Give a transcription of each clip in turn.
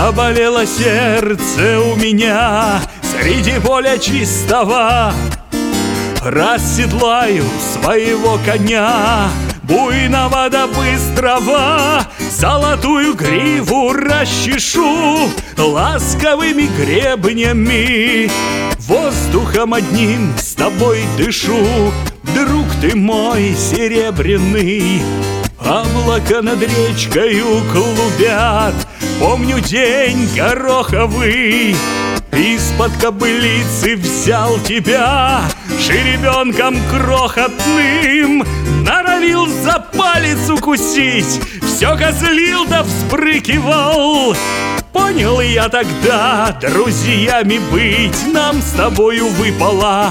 Заболело сердце у меня среди поля чистого. Расседлаю своего коня, буйного да быстрого, золотую гриву расчешу ласковыми гребнями. Воздухом одним с тобой дышу, друг ты мой серебряный. Облака над речкою клубят, помню день гороховый. Из-под кобылицы взял тебя жеребенком крохотным, норовил за палец укусить, все козлил да взбрыкивал. Понял я тогда, друзьями быть нам с тобою выпало.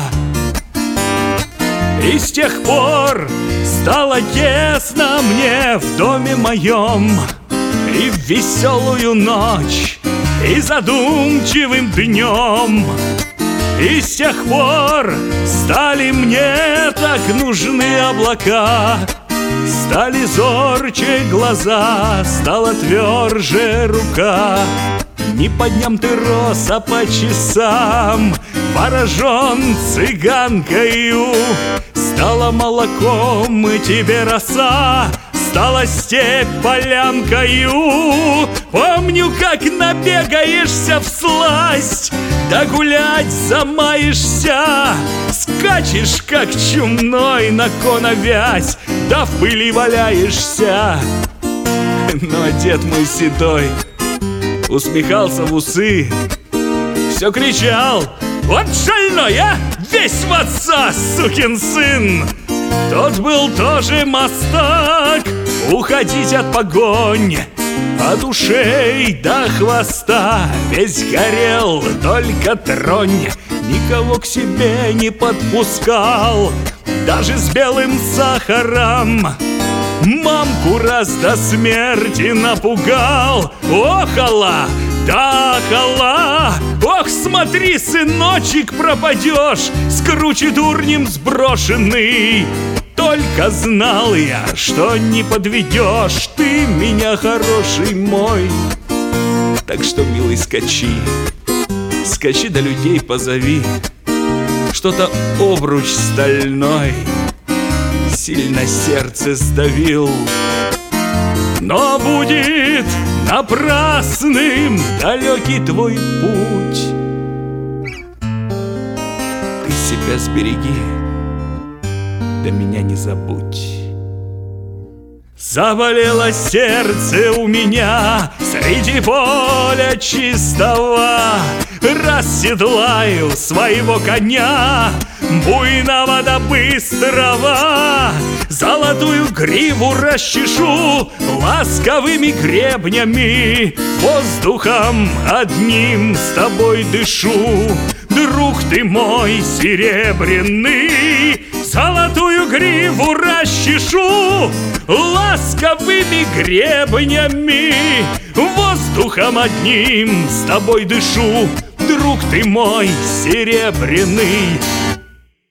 И с тех пор стало тесно мне в доме моем, и в веселую ночь, и задумчивым днем. И с тех пор стали мне так нужны облака, стали зорче глаза, стала тверже рука. Не по дням ты рос, а по часам, поражен цыганкою. Стало молоком и тебе роса, стала степь полямкою. Помню, как набегаешься всласть, да гулять замаешься, скачешь, как чумной на коновязь, да в пыли валяешься. Но дед мой седой усмехался в усы, все кричал: вот шальной, а! Весь в отца, сукин сын! Тот был тоже мастак, уходить от погонь, от ушей до хвоста. Весь горел, только тронь, никого к себе не подпускал, даже с белым сахаром. Мамку раз до смерти напугал. Охала, да охала. Ох, смотри, сыночек, пропадешь, с круче дурнем сброшенный. Только знал я, что не подведешь ты меня, хороший мой. Так что, милый, скачи, скачи да людей позови. Что-то обруч стальной сильно сердце сдавил. Но будет напрасным далекий твой путь. Ты себя сбереги, да меня не забудь. Заболело сердце у меня среди поля чистого. Расседлаю своего коня, буйного да быстрого, золотую гриву расчешу ласковыми гребнями. Воздухом одним с тобой дышу, друг ты мой серебряный. Золотую гриву расчешу ласковыми гребнями. Воздухом одним с тобой дышу, друг ты мой серебряный.